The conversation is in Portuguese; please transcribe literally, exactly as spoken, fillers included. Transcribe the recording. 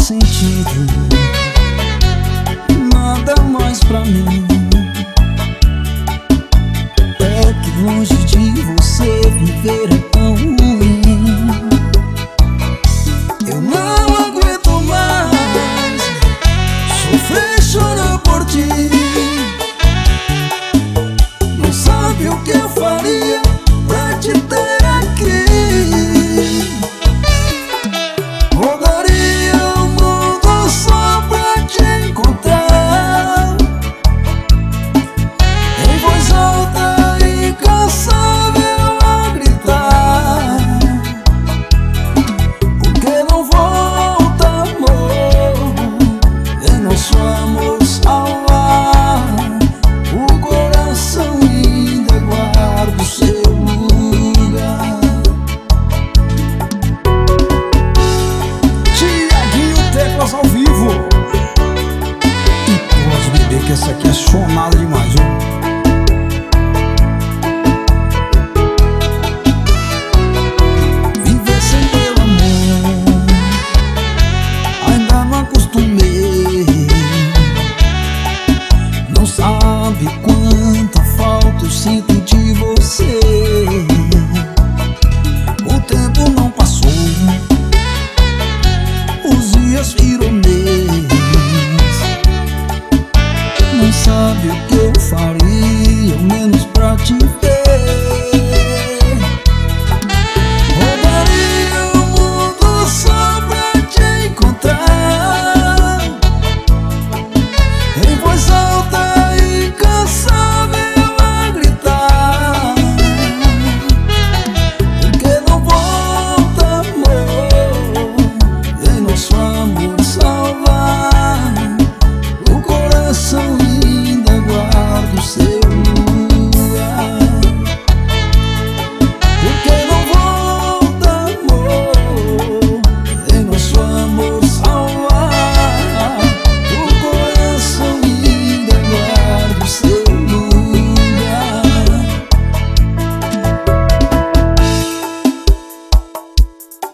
sentido, nada mais pra mim. É que longe de você viver é tão ruim. Eu não aguento mais sofrer, chorar por ti. Não sabe o que eu faria pra te ter aqui. Rodaria o mundo só pra te encontrar, em voz alta e incansável a gritar. Porque não volta, amor, em nosso amor salvar. O coração ainda guarda o seu lugar. Tiaguinho Teclas ao vivo. E pode beber que essa aqui é sonada demais.